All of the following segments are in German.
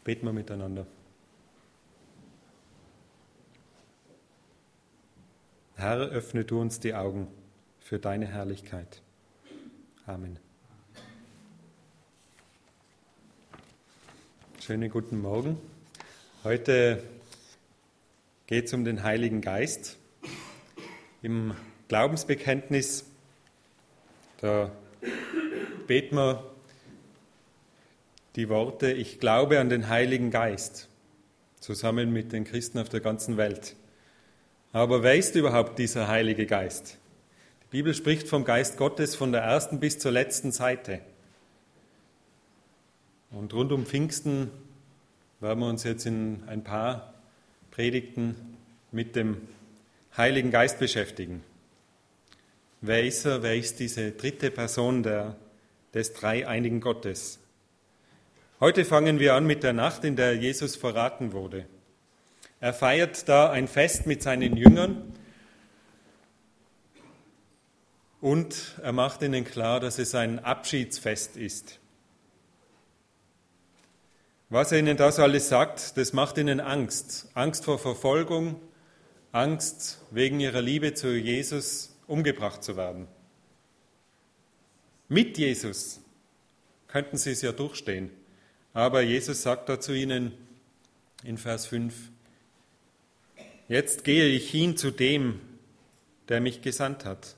Beten wir miteinander. Herr, öffne du uns die Augen für deine Herrlichkeit. Amen. Schönen guten Morgen. Heute geht es um den Heiligen Geist. Im Glaubensbekenntnis, da beten wir die Worte, ich glaube an den Heiligen Geist, zusammen mit den Christen auf der ganzen Welt. Aber wer ist überhaupt dieser Heilige Geist? Die Bibel spricht vom Geist Gottes von der ersten bis zur letzten Seite. Und rund um Pfingsten werden wir uns jetzt in ein paar Predigten mit dem Heiligen Geist beschäftigen. Wer ist er? Wer ist diese dritte Person des dreieinigen Gottes? Heute fangen wir an mit der Nacht, in der Jesus verraten wurde. Er feiert da ein Fest mit seinen Jüngern und er macht ihnen klar, dass es ein Abschiedsfest ist. Was er ihnen da so alles sagt, das macht ihnen Angst. Angst vor Verfolgung, Angst wegen ihrer Liebe zu Jesus umgebracht zu werden. Mit Jesus könnten sie es ja durchstehen. Aber Jesus sagt da zu ihnen in Vers 5, jetzt gehe ich hin zu dem, der mich gesandt hat.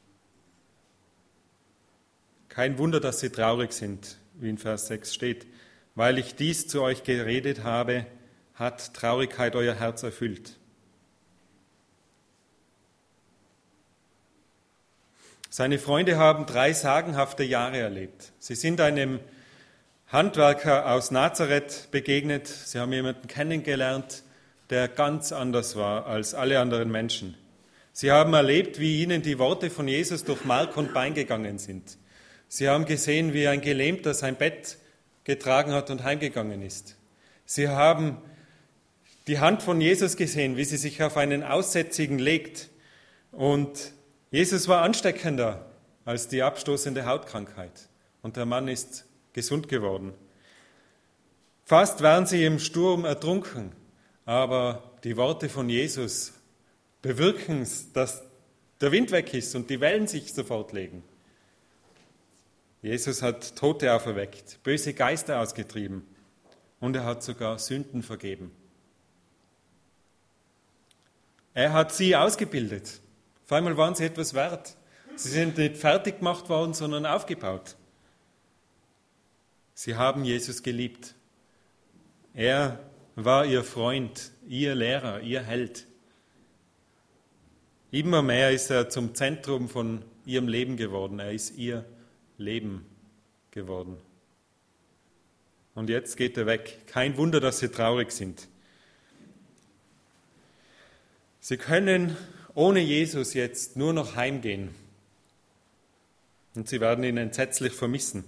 Kein Wunder, dass sie traurig sind, wie in Vers 6 steht. Weil ich dies zu euch geredet habe, hat Traurigkeit euer Herz erfüllt. Seine Freunde haben 3 sagenhafte Jahre erlebt. Sie sind einem Handwerker aus Nazareth begegnet. Sie haben jemanden kennengelernt, der ganz anders war als alle anderen Menschen. Sie haben erlebt, wie ihnen die Worte von Jesus durch Mark und Bein gegangen sind. Sie haben gesehen, wie ein Gelähmter sein Bett getragen hat und heimgegangen ist. Sie haben die Hand von Jesus gesehen, wie sie sich auf einen Aussätzigen legt. Und Jesus war ansteckender als die abstoßende Hautkrankheit. Und der Mann ist gesund geworden. Fast wären sie im Sturm ertrunken, aber die Worte von Jesus bewirken, dass der Wind weg ist und die Wellen sich sofort legen. Jesus hat Tote auferweckt, böse Geister ausgetrieben und er hat sogar Sünden vergeben. Er hat sie ausgebildet. Auf einmal waren sie etwas wert. Sie sind nicht fertig gemacht worden, sondern aufgebaut. Sie haben Jesus geliebt. Er war ihr Freund, ihr Lehrer, ihr Held. Immer mehr ist er zum Zentrum von ihrem Leben geworden. Er ist ihr Leben geworden. Und jetzt geht er weg. Kein Wunder, dass sie traurig sind. Sie können ohne Jesus jetzt nur noch heimgehen. Und sie werden ihn entsetzlich vermissen.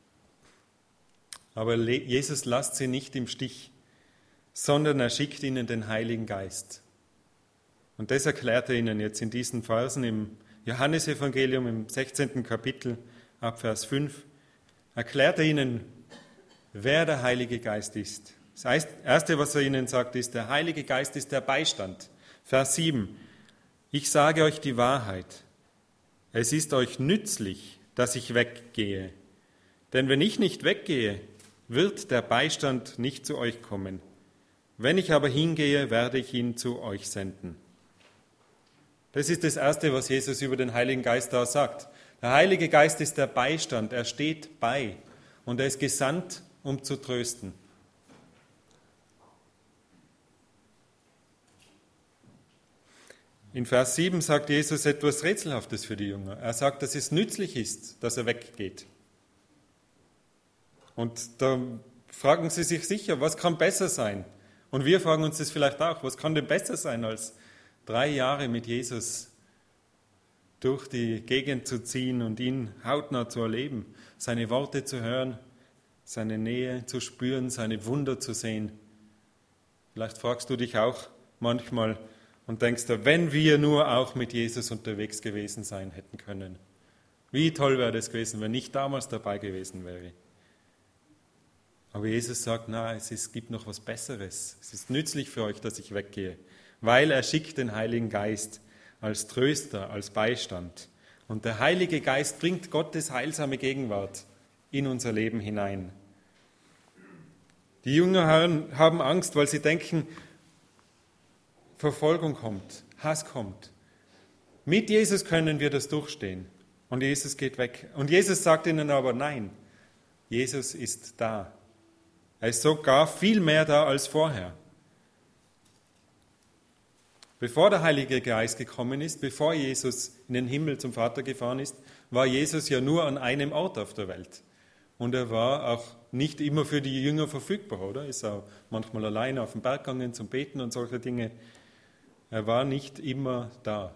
Aber Jesus lässt sie nicht im Stich, sondern er schickt ihnen den Heiligen Geist. Und das erklärt er ihnen jetzt in diesen Versen im Johannesevangelium im 16. Kapitel ab Vers 5. Erklärt er ihnen, wer der Heilige Geist ist. Das Erste, was er ihnen sagt, ist, der Heilige Geist ist der Beistand. Vers 7. Ich sage euch die Wahrheit. Es ist euch nützlich, dass ich weggehe. Denn wenn ich nicht weggehe, wird der Beistand nicht zu euch kommen. Wenn ich aber hingehe, werde ich ihn zu euch senden. Das ist das Erste, was Jesus über den Heiligen Geist da sagt. Der Heilige Geist ist der Beistand, er steht bei und er ist gesandt, um zu trösten. In Vers 7 sagt Jesus etwas Rätselhaftes für die Jünger. Er sagt, dass es nützlich ist, dass er weggeht. Und da fragen sie sich sicher, was kann besser sein? Und wir fragen uns das vielleicht auch, was kann denn besser sein, als 3 Jahre mit Jesus durch die Gegend zu ziehen und ihn hautnah zu erleben, seine Worte zu hören, seine Nähe zu spüren, seine Wunder zu sehen. Vielleicht fragst du dich auch manchmal und denkst dir, wenn wir nur auch mit Jesus unterwegs gewesen sein hätten können. Wie toll wäre das gewesen, wenn ich damals dabei gewesen wäre. Aber Jesus sagt, na, es gibt noch was Besseres. Es ist nützlich für euch, dass ich weggehe, weil er schickt den Heiligen Geist als Tröster, als Beistand. Und der Heilige Geist bringt Gottes heilsame Gegenwart in unser Leben hinein. Die Jünger haben Angst, weil sie denken, Verfolgung kommt, Hass kommt. Mit Jesus können wir das durchstehen. Und Jesus geht weg. Und Jesus sagt ihnen aber, nein, Jesus ist da. Er ist sogar viel mehr da als vorher. Bevor der Heilige Geist gekommen ist, bevor Jesus in den Himmel zum Vater gefahren ist, war Jesus ja nur an einem Ort auf der Welt. Und er war auch nicht immer für die Jünger verfügbar, oder? Ist auch manchmal alleine auf den Berg gegangen zum Beten und solche Dinge. Er war nicht immer da.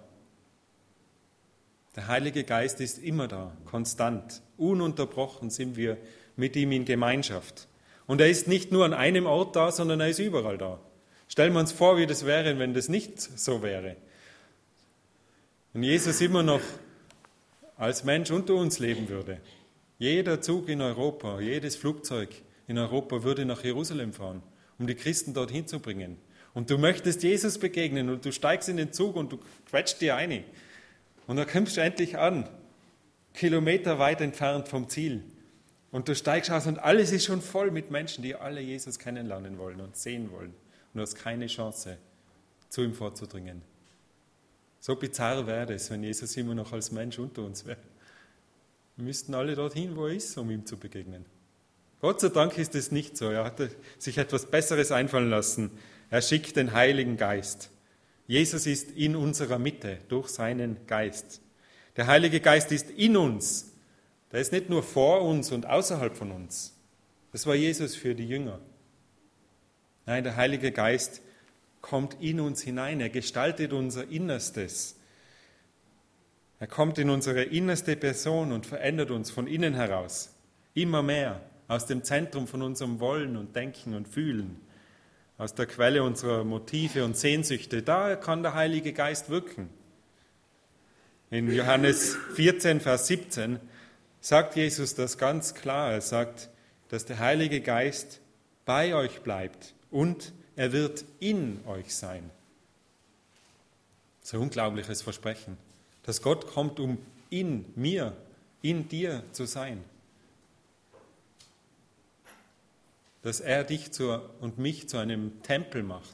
Der Heilige Geist ist immer da, konstant. Ununterbrochen sind wir mit ihm in Gemeinschaft. Und er ist nicht nur an einem Ort da, sondern er ist überall da. Stellen wir uns vor, wie das wäre, wenn das nicht so wäre. Wenn Jesus immer noch als Mensch unter uns leben würde. Jeder Zug in Europa, jedes Flugzeug in Europa würde nach Jerusalem fahren, um die Christen dorthin zu bringen. Und du möchtest Jesus begegnen und du steigst in den Zug und du quetscht dir ein. Und da kommst du endlich an, kilometerweit entfernt vom Ziel. Und du steigst aus und alles ist schon voll mit Menschen, die alle Jesus kennenlernen wollen und sehen wollen. Und du hast keine Chance, zu ihm vorzudringen. So bizarr wäre es, wenn Jesus immer noch als Mensch unter uns wäre. Wir müssten alle dorthin, wo er ist, um ihm zu begegnen. Gott sei Dank ist es nicht so. Er hat sich etwas Besseres einfallen lassen. Er schickt den Heiligen Geist. Jesus ist in unserer Mitte durch seinen Geist. Der Heilige Geist ist in uns. Der ist nicht nur vor uns und außerhalb von uns. Das war Jesus für die Jünger. Nein, der Heilige Geist kommt in uns hinein. Er gestaltet unser Innerstes. Er kommt in unsere innerste Person und verändert uns von innen heraus. Immer mehr aus dem Zentrum von unserem Wollen und Denken und Fühlen. Aus der Quelle unserer Motive und Sehnsüchte. Da kann der Heilige Geist wirken. In Johannes 14, Vers 17 sagt Jesus das ganz klar. Er sagt, dass der Heilige Geist bei euch bleibt und er wird in euch sein. Das ist ein unglaubliches Versprechen, dass Gott kommt, um in mir, in dir zu sein. Dass er dich und mich zu einem Tempel macht.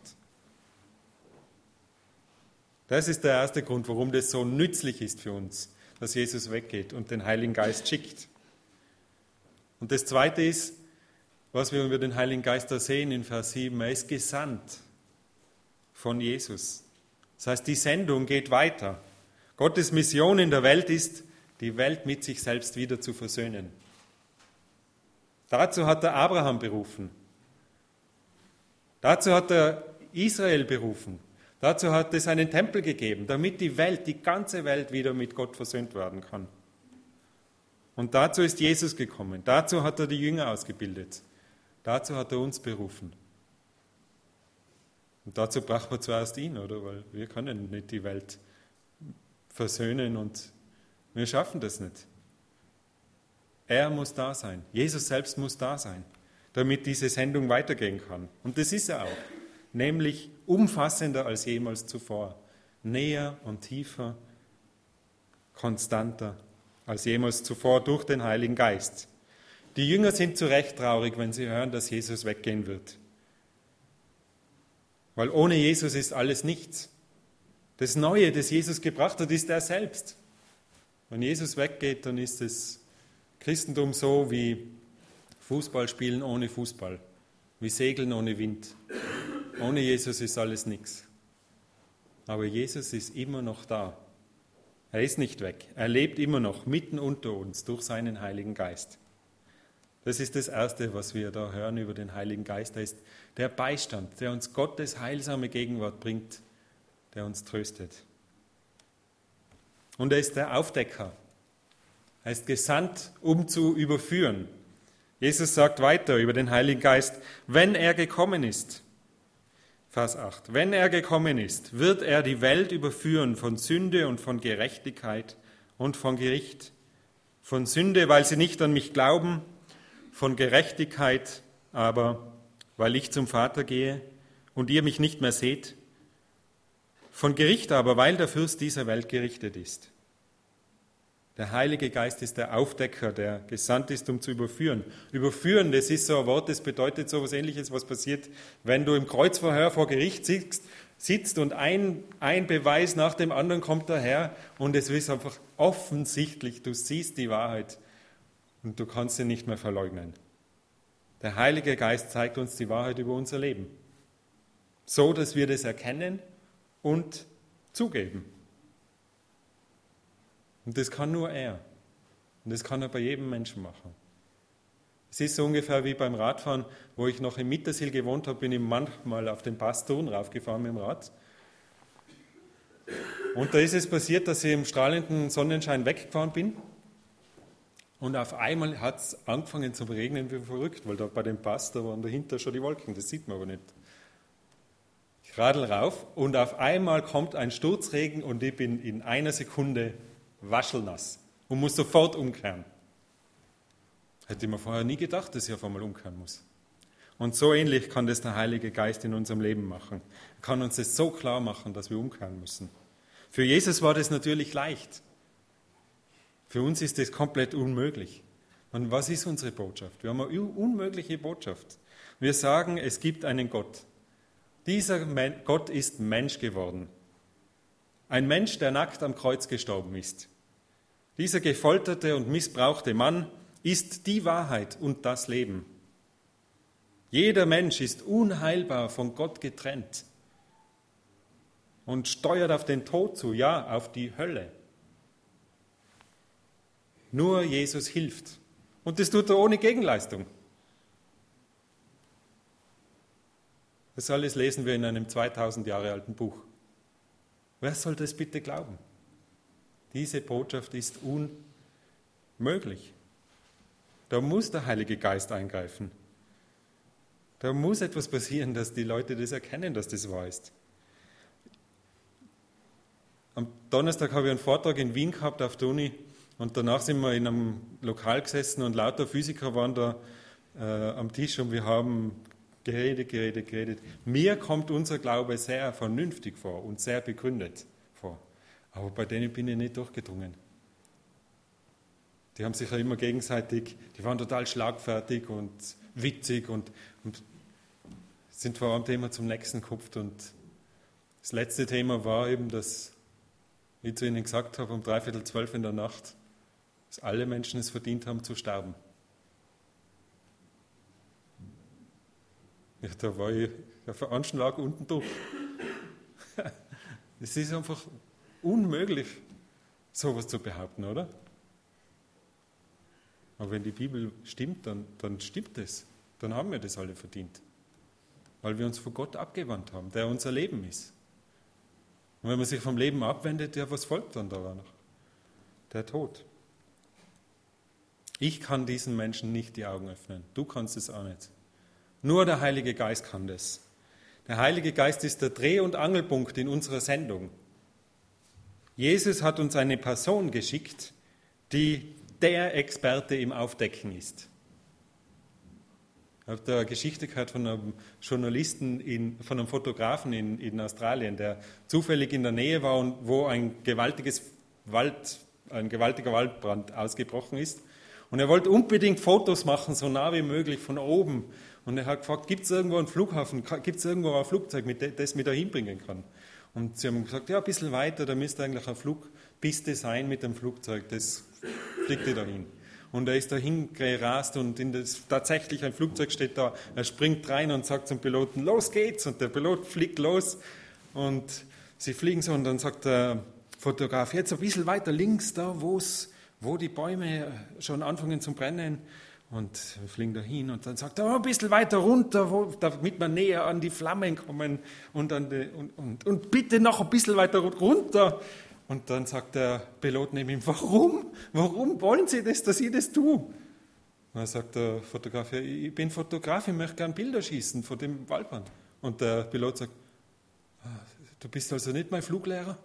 Das ist der erste Grund, warum das so nützlich ist für uns, dass Jesus weggeht und den Heiligen Geist schickt. Und das Zweite ist, was wir über den Heiligen Geist da sehen in Vers 7, er ist gesandt von Jesus. Das heißt, die Sendung geht weiter. Gottes Mission in der Welt ist, die Welt mit sich selbst wieder zu versöhnen. Dazu hat er Abraham berufen. Dazu hat er Israel berufen. Dazu hat es einen Tempel gegeben, damit die Welt, die ganze Welt wieder mit Gott versöhnt werden kann. Und dazu ist Jesus gekommen. Dazu hat er die Jünger ausgebildet. Dazu hat er uns berufen. Und dazu braucht man zuerst ihn, oder? Weil wir können nicht die Welt versöhnen und wir schaffen das nicht. Er muss da sein. Jesus selbst muss da sein, damit diese Sendung weitergehen kann. Und das ist er auch. Nämlich umfassender als jemals zuvor. Näher und tiefer, konstanter als jemals zuvor durch den Heiligen Geist. Die Jünger sind zu Recht traurig, wenn sie hören, dass Jesus weggehen wird. Weil ohne Jesus ist alles nichts. Das Neue, das Jesus gebracht hat, ist er selbst. Wenn Jesus weggeht, dann ist das Christentum so wie Fußballspielen ohne Fußball, wie Segeln ohne Wind. Ohne Jesus ist alles nichts. Aber Jesus ist immer noch da. Er ist nicht weg. Er lebt immer noch mitten unter uns durch seinen Heiligen Geist. Das ist das Erste, was wir da hören über den Heiligen Geist. Er ist der Beistand, der uns Gottes heilsame Gegenwart bringt, der uns tröstet. Und er ist der Aufdecker. Er ist gesandt, um zu überführen. Jesus sagt weiter über den Heiligen Geist, wenn er gekommen ist, Vers 8, wenn er gekommen ist, wird er die Welt überführen von Sünde und von Gerechtigkeit und von Gericht. Von Sünde, weil sie nicht an mich glauben, von Gerechtigkeit, aber weil ich zum Vater gehe und ihr mich nicht mehr seht. Von Gericht aber, weil der Fürst dieser Welt gerichtet ist. Der Heilige Geist ist der Aufdecker, der gesandt ist, um zu überführen. Überführen, das ist so ein Wort, das bedeutet so etwas Ähnliches, was passiert, wenn du im Kreuzverhör vor Gericht sitzt und ein Beweis nach dem anderen kommt daher und es ist einfach offensichtlich, du siehst die Wahrheit und du kannst sie nicht mehr verleugnen. Der Heilige Geist zeigt uns die Wahrheit über unser Leben, so dass wir das erkennen und zugeben. Und das kann nur er. Und das kann er bei jedem Menschen machen. Es ist so ungefähr wie beim Radfahren, wo ich noch in Mittersill gewohnt habe, bin ich manchmal auf den Pass Thurn raufgefahren mit dem Rad. Und da ist es passiert, dass ich im strahlenden Sonnenschein weggefahren bin. Und auf einmal hat es angefangen zu regnen wie verrückt, weil da bei dem Pass, da waren dahinter schon die Wolken, das sieht man aber nicht. Ich radel rauf und auf einmal kommt ein Sturzregen und ich bin in einer Sekunde waschelnass und muss sofort umkehren. Hätte ich mir vorher nie gedacht, dass ich auf einmal umkehren muss. Und so ähnlich kann das der Heilige Geist in unserem Leben machen. Er kann uns das so klar machen, dass wir umkehren müssen. Für Jesus war das natürlich leicht. Für uns ist das komplett unmöglich. Und was ist unsere Botschaft? Wir haben eine unmögliche Botschaft. Wir sagen, es gibt einen Gott. Dieser Gott ist Mensch geworden. Ein Mensch, der nackt am Kreuz gestorben ist. Dieser gefolterte und missbrauchte Mann ist die Wahrheit und das Leben. Jeder Mensch ist unheilbar von Gott getrennt und steuert auf den Tod zu, ja, auf die Hölle. Nur Jesus hilft. Und das tut er ohne Gegenleistung. Das alles lesen wir in einem 2000 Jahre alten Buch. Wer soll das bitte glauben? Diese Botschaft ist unmöglich. Da muss der Heilige Geist eingreifen. Da muss etwas passieren, dass die Leute das erkennen, dass das wahr ist. Am Donnerstag habe ich einen Vortrag in Wien gehabt auf der Uni und danach sind wir in einem Lokal gesessen und lauter Physiker waren da am Tisch und wir haben geredet. Mir kommt unser Glaube sehr vernünftig vor und sehr begründet vor. Aber bei denen bin ich nicht durchgedrungen. Die haben sich ja immer gegenseitig, die waren total schlagfertig und witzig und sind von einem Thema zum nächsten gekupft. Und das letzte Thema war eben, dass ich zu ihnen gesagt habe, um 11:45 in der Nacht, dass alle Menschen es verdient haben zu sterben. Ja, da war ich auf einen Anschlag unten durch. Es ist einfach unmöglich, sowas zu behaupten, oder? Aber wenn die Bibel stimmt, dann stimmt es. Dann haben wir das alle verdient. Weil wir uns von Gott abgewandt haben, der unser Leben ist. Und wenn man sich vom Leben abwendet, ja, was folgt dann daran noch? Der Tod. Ich kann diesen Menschen nicht die Augen öffnen. Du kannst es auch nicht. Nur der Heilige Geist kann das. Der Heilige Geist ist der Dreh- und Angelpunkt in unserer Sendung. Jesus hat uns eine Person geschickt, die der Experte im Aufdecken ist. Ich habe da eine Geschichte gehört von einem Journalisten, von einem Fotografen in Australien, der zufällig in der Nähe war und wo ein gewaltiger Waldbrand ausgebrochen ist. Und er wollte unbedingt Fotos machen, so nah wie möglich von oben. Und er hat gefragt, gibt es irgendwo einen Flughafen, gibt es irgendwo ein Flugzeug, das mich da hinbringen kann? Und sie haben gesagt, ja, ein bisschen weiter, da müsste eigentlich eine Flugpiste sein mit dem Flugzeug, das fliegt da hin. Und er ist da hingerast und tatsächlich ein Flugzeug steht da, er springt rein und sagt zum Piloten, los geht's! Und der Pilot fliegt los und sie fliegen so und dann sagt der Fotograf, jetzt ein bisschen weiter links, da wo die Bäume schon anfangen zu brennen. Und wir fliegen da hin und dann sagt er, ein bisschen weiter runter, damit wir näher an die Flammen kommen und bitte noch ein bisschen weiter runter. Und dann sagt der Pilot neben ihm, warum? Warum wollen Sie das, dass ich das tue? Und dann sagt der Fotograf, ja, ich bin Fotograf, ich möchte gerne Bilder schießen von dem Waldbrand. Und der Pilot sagt, du bist also nicht mein Fluglehrer?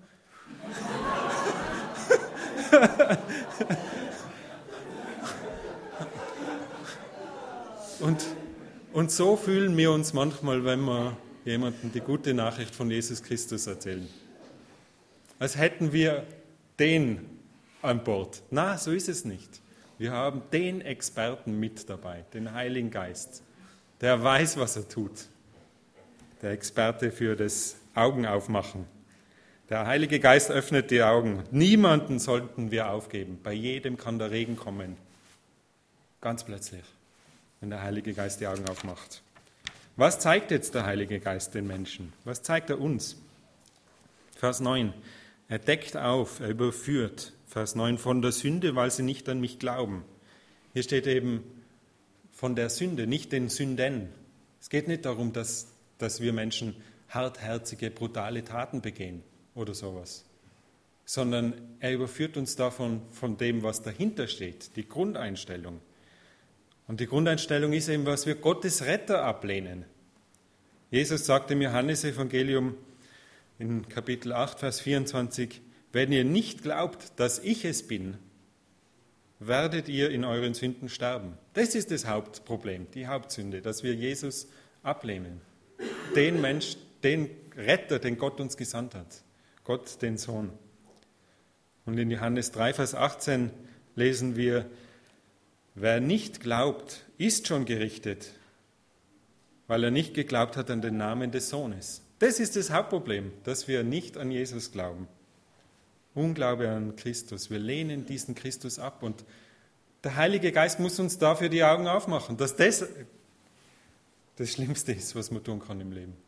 Und so fühlen wir uns manchmal, wenn wir jemandem die gute Nachricht von Jesus Christus erzählen. Als hätten wir den an Bord. Na, so ist es nicht. Wir haben den Experten mit dabei, den Heiligen Geist. Der weiß, was er tut. Der Experte für das Augenaufmachen. Der Heilige Geist öffnet die Augen. Niemanden sollten wir aufgeben. Bei jedem kann der Regen kommen. Ganz plötzlich, wenn der Heilige Geist die Augen aufmacht. Was zeigt jetzt der Heilige Geist den Menschen? Was zeigt er uns? Vers 9. Er deckt auf, er überführt. Vers 9. Von der Sünde, weil sie nicht an mich glauben. Hier steht eben von der Sünde, nicht den Sünden. Es geht nicht darum, dass wir Menschen hartherzige, brutale Taten begehen oder sowas, sondern er überführt uns davon, von dem, was dahinter steht, die Grundeinstellung. Und die Grundeinstellung ist eben, was wir Gottes Retter ablehnen. Jesus sagt im Johannesevangelium in Kapitel 8, Vers 24, wenn ihr nicht glaubt, dass ich es bin, werdet ihr in euren Sünden sterben. Das ist das Hauptproblem, die Hauptsünde, dass wir Jesus ablehnen. Den Mensch, den Retter, den Gott uns gesandt hat. Gott, den Sohn. Und in Johannes 3, Vers 18 lesen wir, wer nicht glaubt, ist schon gerichtet, weil er nicht geglaubt hat an den Namen des Sohnes. Das ist das Hauptproblem, dass wir nicht an Jesus glauben. Unglaube an Christus. Wir lehnen diesen Christus ab und der Heilige Geist muss uns dafür die Augen aufmachen, dass das Schlimmste ist, was man tun kann im Leben.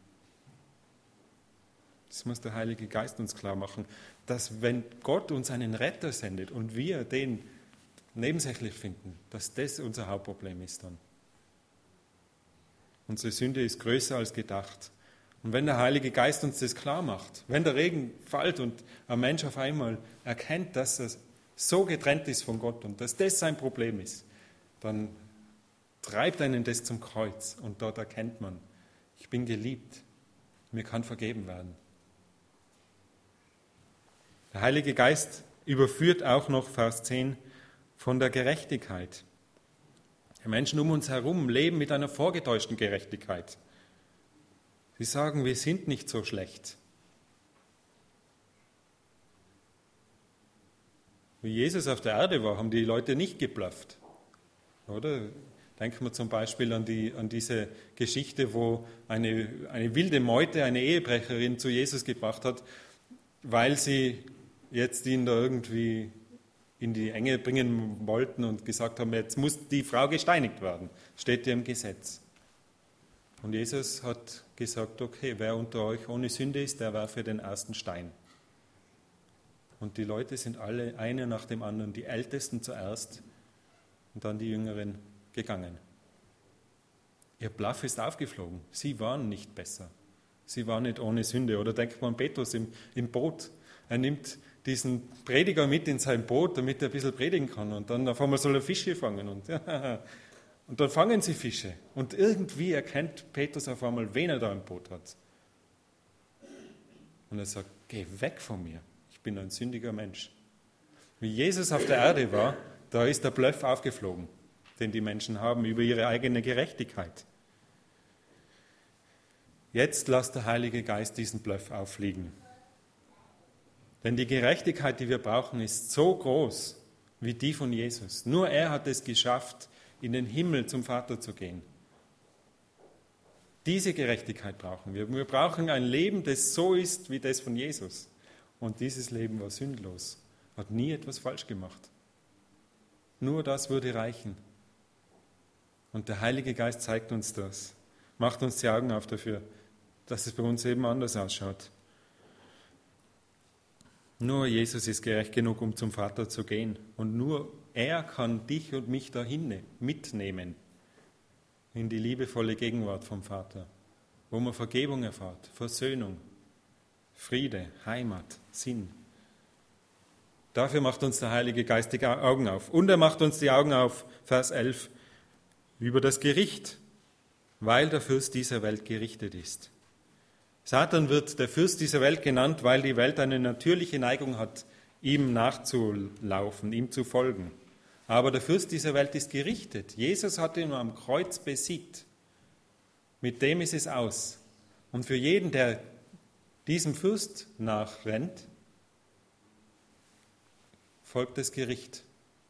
Das muss der Heilige Geist uns klar machen, dass wenn Gott uns einen Retter sendet und wir den nebensächlich finden, dass das unser Hauptproblem ist dann. Unsere Sünde ist größer als gedacht. Und wenn der Heilige Geist uns das klar macht, wenn der Regen fällt und ein Mensch auf einmal erkennt, dass er so getrennt ist von Gott und dass das sein Problem ist, dann treibt einen das zum Kreuz und dort erkennt man, ich bin geliebt, mir kann vergeben werden. Der Heilige Geist überführt auch noch, Vers 10, von der Gerechtigkeit. Die Menschen um uns herum leben mit einer vorgetäuschten Gerechtigkeit. Sie sagen, wir sind nicht so schlecht. Wie Jesus auf der Erde war, haben die Leute nicht geblufft. Oder? Denken wir zum Beispiel an diese Geschichte, wo eine wilde Meute eine Ehebrecherin zu Jesus gebracht hat, weil sie jetzt ihn da irgendwie in die Enge bringen wollten und gesagt haben, jetzt muss die Frau gesteinigt werden. Steht ja im Gesetz. Und Jesus hat gesagt, okay, wer unter euch ohne Sünde ist, der werfe den ersten Stein. Und die Leute sind alle, einer nach dem anderen, die Ältesten zuerst und dann die Jüngeren gegangen. Ihr Bluff ist aufgeflogen. Sie waren nicht besser. Sie waren nicht ohne Sünde. Oder denkt man an Petrus im Boot. Er nimmt diesen Prediger mit in sein Boot, damit er ein bisschen predigen kann. Und dann auf einmal soll er Fische fangen. Und dann fangen sie Fische. Und irgendwie erkennt Petrus auf einmal, wen er da im Boot hat. Und er sagt, geh weg von mir. Ich bin ein sündiger Mensch. Wie Jesus auf der Erde war, da ist der Bluff aufgeflogen, den die Menschen haben über ihre eigene Gerechtigkeit. Jetzt lässt der Heilige Geist diesen Bluff auffliegen. Denn die Gerechtigkeit, die wir brauchen, ist so groß wie die von Jesus. Nur er hat es geschafft, in den Himmel zum Vater zu gehen. Diese Gerechtigkeit brauchen wir. Wir brauchen ein Leben, das so ist wie das von Jesus. Und dieses Leben war sündlos, hat nie etwas falsch gemacht. Nur das würde reichen. Und der Heilige Geist zeigt uns das, macht uns die Augen auf dafür, dass es bei uns eben anders ausschaut. Nur Jesus ist gerecht genug, um zum Vater zu gehen. Und nur er kann dich und mich dahin mitnehmen, in die liebevolle Gegenwart vom Vater, wo man Vergebung erfährt, Versöhnung, Friede, Heimat, Sinn. Dafür macht uns der Heilige Geist die Augen auf. Und er macht uns die Augen auf, Vers 11, über das Gericht, weil der Fürst dieser Welt gerichtet ist. Satan wird der Fürst dieser Welt genannt, weil die Welt eine natürliche Neigung hat, ihm nachzulaufen, ihm zu folgen. Aber der Fürst dieser Welt ist gerichtet. Jesus hat ihn am Kreuz besiegt. Mit dem ist es aus. Und für jeden, der diesem Fürst nachrennt, folgt das Gericht.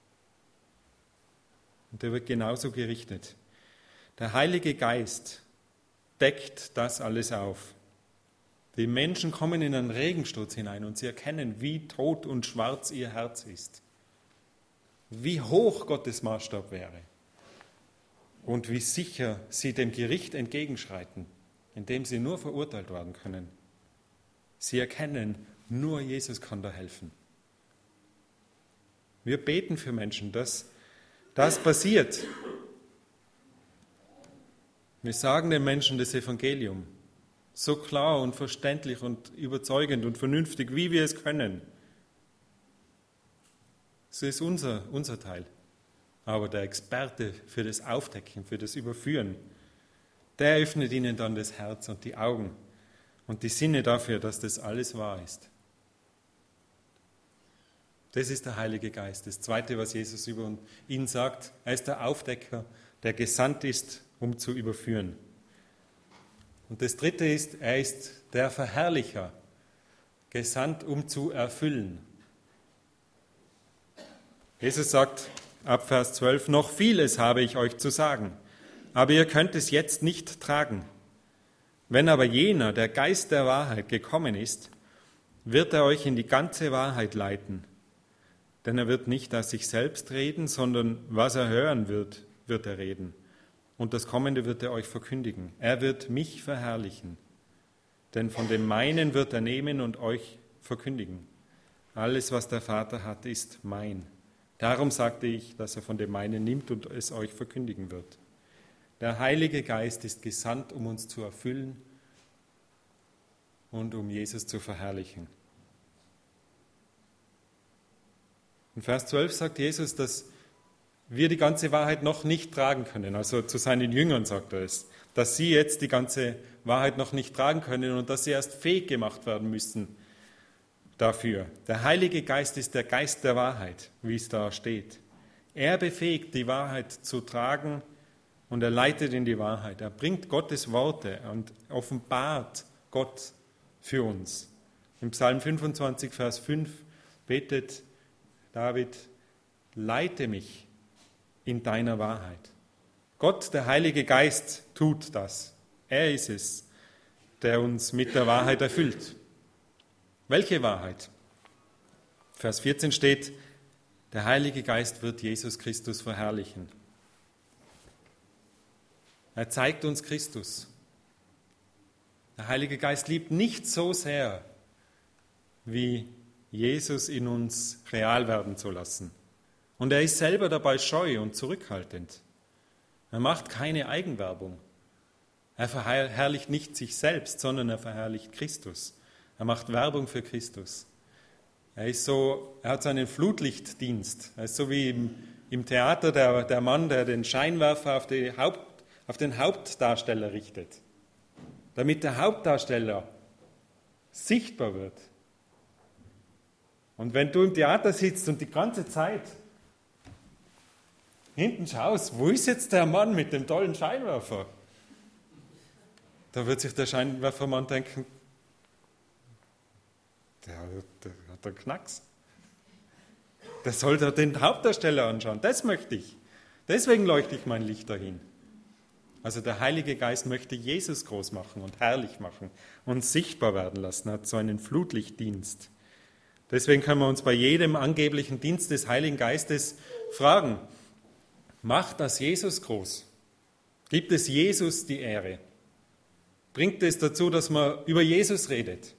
Und der wird genauso gerichtet. Der Heilige Geist deckt das alles auf. Die Menschen kommen in einen Regensturz hinein und sie erkennen, wie tot und schwarz ihr Herz ist. Wie hoch Gottes Maßstab wäre. Und wie sicher sie dem Gericht entgegenschreiten, indem sie nur verurteilt werden können. Sie erkennen, nur Jesus kann da helfen. Wir beten für Menschen, dass das passiert. Wir sagen den Menschen das Evangelium so klar und verständlich und überzeugend und vernünftig, wie wir es können. So ist unser Teil. Aber der Experte für das Aufdecken, für das Überführen, der öffnet ihnen dann das Herz und die Augen und die Sinne dafür, dass das alles wahr ist. Das ist der Heilige Geist. Das Zweite, was Jesus über ihn sagt, er ist der Aufdecker, der gesandt ist, um zu überführen. Und das Dritte ist, er ist der Verherrlicher, gesandt, um zu erfüllen. Jesus sagt ab Vers 12, noch vieles habe ich euch zu sagen, aber ihr könnt es jetzt nicht tragen. Wenn aber jener, der Geist der Wahrheit, gekommen ist, wird er euch in die ganze Wahrheit leiten. Denn er wird nicht aus sich selbst reden, sondern was er hören wird, wird er reden. Und das Kommende wird er euch verkündigen. Er wird mich verherrlichen. Denn von dem meinen wird er nehmen und euch verkündigen. Alles, was der Vater hat, ist mein. Darum sagte ich, dass er von dem meinen nimmt und es euch verkündigen wird. Der Heilige Geist ist gesandt, um uns zu erfüllen und um Jesus zu verherrlichen. In Vers 12 sagt Jesus, dass wir die ganze Wahrheit noch nicht tragen können. Also zu seinen Jüngern sagt er es, dass sie jetzt die ganze Wahrheit noch nicht tragen können und dass sie erst fähig gemacht werden müssen dafür. Der Heilige Geist ist der Geist der Wahrheit, wie es da steht. Er befähigt, die Wahrheit zu tragen und er leitet in die Wahrheit. Er bringt Gottes Worte und offenbart Gott für uns. Im Psalm 25, Vers 5 betet David, leite mich in deiner Wahrheit. Gott, der Heilige Geist, tut das. Er ist es, der uns mit der Wahrheit erfüllt. Welche Wahrheit? Vers 14 steht, der Heilige Geist wird Jesus Christus verherrlichen. Er zeigt uns Christus. Der Heilige Geist liebt nicht so sehr, wie Jesus in uns real werden zu lassen. Und er ist selber dabei scheu und zurückhaltend. Er macht keine Eigenwerbung. Er verherrlicht nicht sich selbst, sondern er verherrlicht Christus. Er macht Werbung für Christus. Er hat so einen Flutlichtdienst. Er ist so wie im Theater der Mann, der den Scheinwerfer auf den Hauptdarsteller richtet, damit der Hauptdarsteller sichtbar wird. Und wenn du im Theater sitzt und die ganze Zeit hinten schaust, wo ist jetzt der Mann mit dem tollen Scheinwerfer? Da wird sich der Scheinwerfermann denken, der hat einen Knacks. Der soll da den Hauptdarsteller anschauen. Das möchte ich. Deswegen leuchte ich mein Licht dahin. Also der Heilige Geist möchte Jesus groß machen und herrlich machen und sichtbar werden lassen. Er hat so einen Flutlichtdienst. Deswegen können wir uns bei jedem angeblichen Dienst des Heiligen Geistes fragen, macht das Jesus groß? Gibt es Jesus die Ehre? Bringt es dazu, dass man über Jesus redet?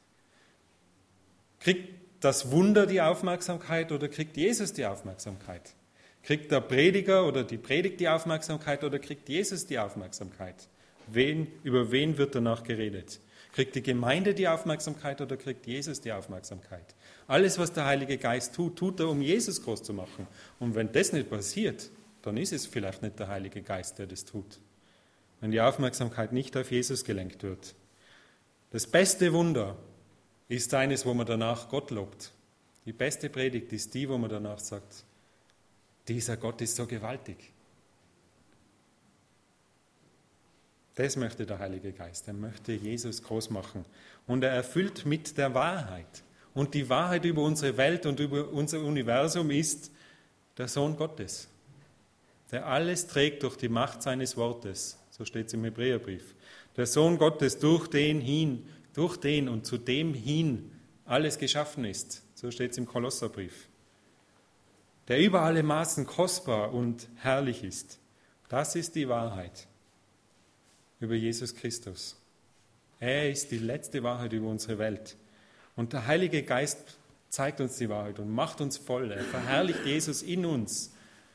Kriegt das Wunder die Aufmerksamkeit oder kriegt Jesus die Aufmerksamkeit? Kriegt der Prediger oder die Predigt die Aufmerksamkeit oder kriegt Jesus die Aufmerksamkeit? Über wen wird danach geredet? Kriegt die Gemeinde die Aufmerksamkeit oder kriegt Jesus die Aufmerksamkeit? Alles, was der Heilige Geist tut, tut er, um Jesus groß zu machen. Und wenn das nicht passiert, dann ist es vielleicht nicht der Heilige Geist, der das tut. Wenn die Aufmerksamkeit nicht auf Jesus gelenkt wird. Das beste Wunder ist eines, wo man danach Gott lobt. Die beste Predigt ist die, wo man danach sagt, dieser Gott ist so gewaltig. Das möchte der Heilige Geist. Er möchte Jesus groß machen. Und er erfüllt mit der Wahrheit. Und die Wahrheit über unsere Welt und über unser Universum ist der Sohn Gottes, der alles trägt durch die Macht seines Wortes. So steht es im Hebräerbrief. Der Sohn Gottes, durch den und zu dem hin alles geschaffen ist. So steht es im Kolosserbrief. Der über alle Maßen kostbar und herrlich ist. Das ist die Wahrheit über Jesus Christus. Er ist die letzte Wahrheit über unsere Welt. Und der Heilige Geist zeigt uns die Wahrheit und macht uns voll. Er verherrlicht Jesus in uns.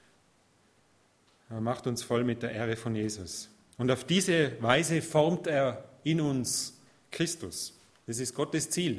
Er macht uns voll mit der Ehre von Jesus. Und auf diese Weise formt er in uns Christus. Das ist Gottes Ziel.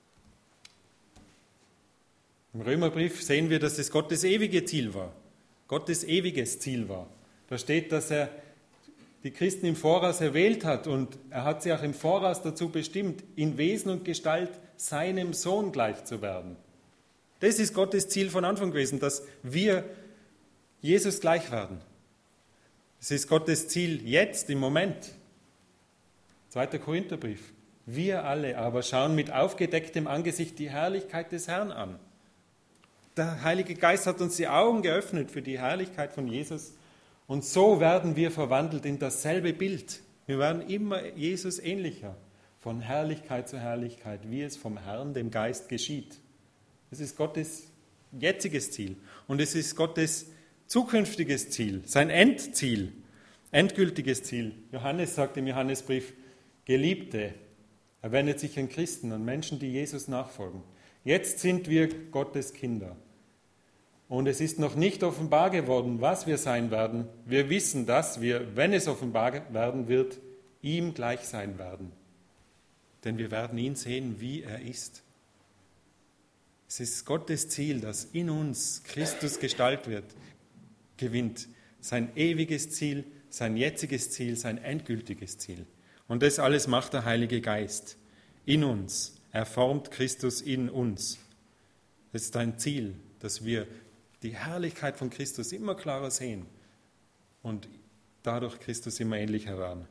Im Römerbrief sehen wir, dass es Gottes ewige Ziel war. Gottes ewiges Ziel war. Da steht, dass er die Christen im Voraus erwählt hat und er hat sie auch im Voraus dazu bestimmt, in Wesen und Gestalt seinem Sohn gleich zu werden. Das ist Gottes Ziel von Anfang gewesen, dass wir Jesus gleich werden. Es ist Gottes Ziel jetzt, im Moment. 2. Korintherbrief. Wir alle aber schauen mit aufgedecktem Angesicht die Herrlichkeit des Herrn an. Der Heilige Geist hat uns die Augen geöffnet für die Herrlichkeit von Jesus. Und so werden wir verwandelt in dasselbe Bild. Wir werden immer Jesus ähnlicher, von Herrlichkeit zu Herrlichkeit, wie es vom Herrn, dem Geist, geschieht. Das ist Gottes jetziges Ziel. Und es ist Gottes zukünftiges Ziel, sein Endziel, endgültiges Ziel. Johannes sagt im Johannesbrief, Geliebte, er wendet sich an Christen, an Menschen, die Jesus nachfolgen. Jetzt sind wir Gottes Kinder. Und es ist noch nicht offenbar geworden, was wir sein werden. Wir wissen, dass wir, wenn es offenbar werden wird, ihm gleich sein werden. Denn wir werden ihn sehen, wie er ist. Es ist Gottes Ziel, dass in uns Christus Gestalt gewinnt. Sein ewiges Ziel, sein jetziges Ziel, sein endgültiges Ziel. Und das alles macht der Heilige Geist in uns. Er formt Christus in uns. Das ist ein Ziel, dass wir die Herrlichkeit von Christus immer klarer sehen und dadurch Christus immer ähnlicher werden.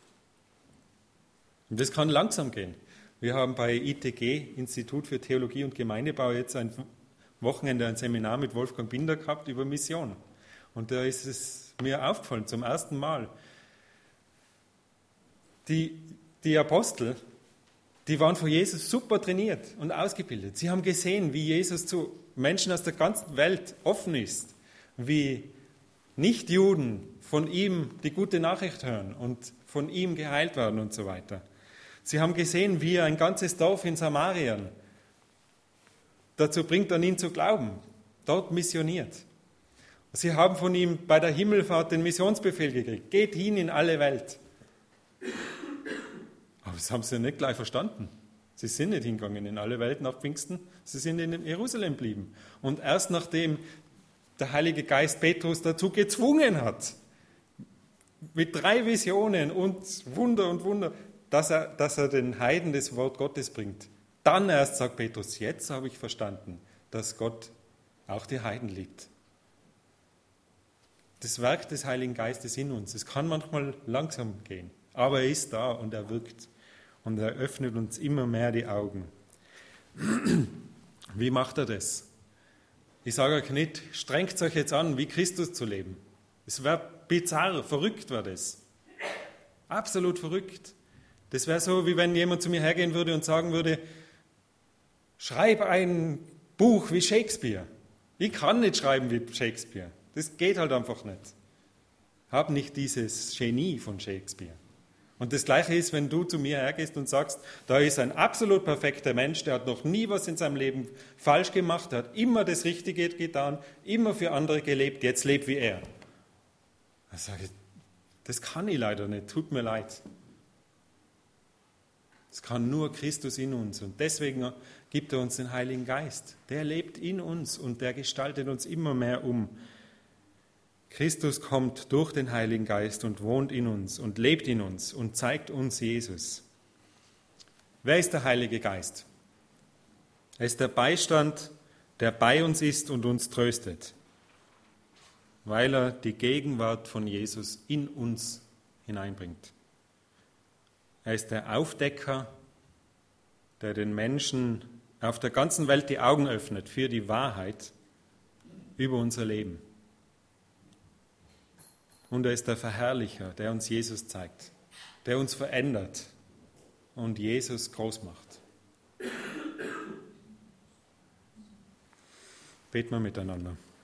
Und das kann langsam gehen. Wir haben bei ITG, Institut für Theologie und Gemeindebau, jetzt ein Wochenende ein Seminar mit Wolfgang Binder gehabt über Mission. Und da ist es mir aufgefallen, zum ersten Mal. Die Apostel, die waren von Jesus super trainiert und ausgebildet. Sie haben gesehen, wie Jesus zu Menschen aus der ganzen Welt offen ist, wie Nichtjuden von ihm die gute Nachricht hören und von ihm geheilt werden und so weiter. Sie haben gesehen, wie er ein ganzes Dorf in Samarien dazu bringt, an ihn zu glauben, dort missioniert. Sie haben von ihm bei der Himmelfahrt den Missionsbefehl gekriegt, geht hin in alle Welt. Aber das haben sie nicht gleich verstanden. Sie sind nicht hingegangen in alle Welt nach Pfingsten, sie sind in Jerusalem geblieben. Und erst nachdem der Heilige Geist Petrus dazu gezwungen hat, mit 3 Visionen und Wunder, dass er den Heiden das Wort Gottes bringt, dann erst sagt Petrus, jetzt habe ich verstanden, dass Gott auch die Heiden liebt. Das Werk des Heiligen Geistes in uns, es kann manchmal langsam gehen, aber er ist da und er wirkt. Und er öffnet uns immer mehr die Augen. Wie macht er das? Ich sage euch nicht, strengt euch jetzt an, wie Christus zu leben. Es wäre bizarr, verrückt wäre das. Absolut verrückt. Das wäre so, wie wenn jemand zu mir hergehen würde und sagen würde, schreib ein Buch wie Shakespeare. Ich kann nicht schreiben wie Shakespeare. Das geht halt einfach nicht. Hab nicht dieses Genie von Shakespeare. Und das Gleiche ist, wenn du zu mir hergehst und sagst, da ist ein absolut perfekter Mensch, der hat noch nie was in seinem Leben falsch gemacht, der hat immer das Richtige getan, immer für andere gelebt, jetzt lebt wie er. Dann sage ich, das kann ich leider nicht, tut mir leid. Es kann nur Christus in uns und deswegen gibt er uns den Heiligen Geist. Der lebt in uns und der gestaltet uns immer mehr um. Christus kommt durch den Heiligen Geist und wohnt in uns und lebt in uns und zeigt uns Jesus. Wer ist der Heilige Geist? Er ist der Beistand, der bei uns ist und uns tröstet, weil er die Gegenwart von Jesus in uns hineinbringt. Er ist der Aufdecker, der den Menschen auf der ganzen Welt die Augen öffnet für die Wahrheit über unser Leben. Und er ist der Verherrlicher, der uns Jesus zeigt, der uns verändert und Jesus groß macht. Beten wir miteinander.